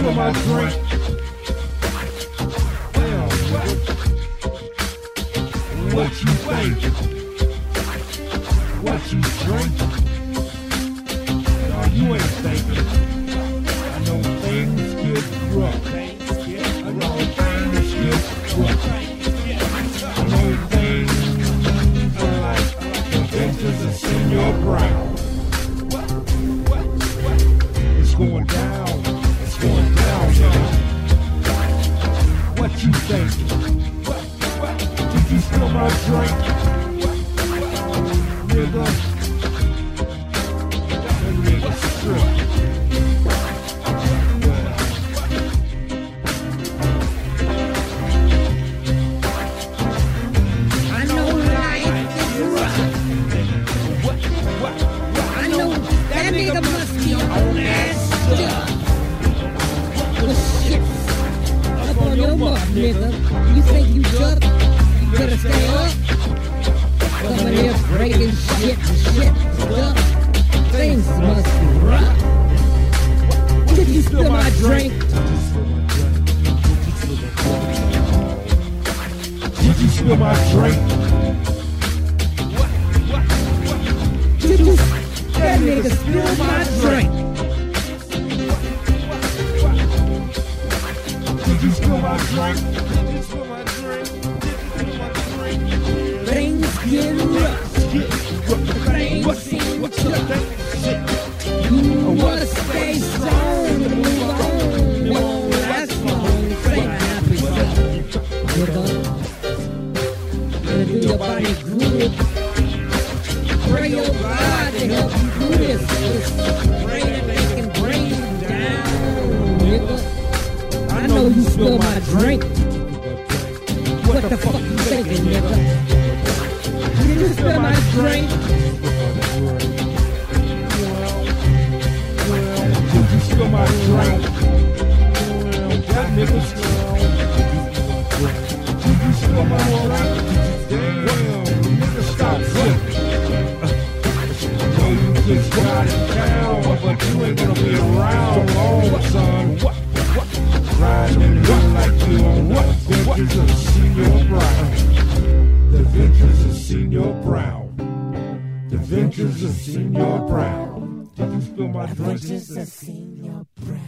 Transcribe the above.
spill my drink? What you think? What you drink? No, you ain't thinking. I know things get rough. I know things get rough. I know things are like the ventures of Senior Brown. It's going down. It's going down, nigga. What you think? Did you spill my drink? Nigga. That nigga strip. I know life is rough. I know that nigga must be on that stuff. Put shit up on your mouth, nigga. You think you jerk? You better stay up. Coming here breaking shit stuff. Things must be rough. Did you spill my drink? Did you spill my drink? Did you? That nigga spill my drink. Did you spill my drink? Things get rough. Things seem tough. You wanna stay strong and move on. Won't last long. Stay happy, nigga. Gonna do your body good. Pray your God to help you do this. Pray that they can bring you down, nigga. I know you spill my drink. What the fuck you thinking, nigga? Did you spill my drink? Did you spill my drink? That nigga strong. Did you spill my drink? Damn, nigga, stop drinking. Know you just got it down, but you ain't gonna be around long, son. Riding like you on what? Ventures of Senior Brown. The Ventures of Senior Brown. The Ventures of Senior Brown. Did you spill my drink? Just a senior brain.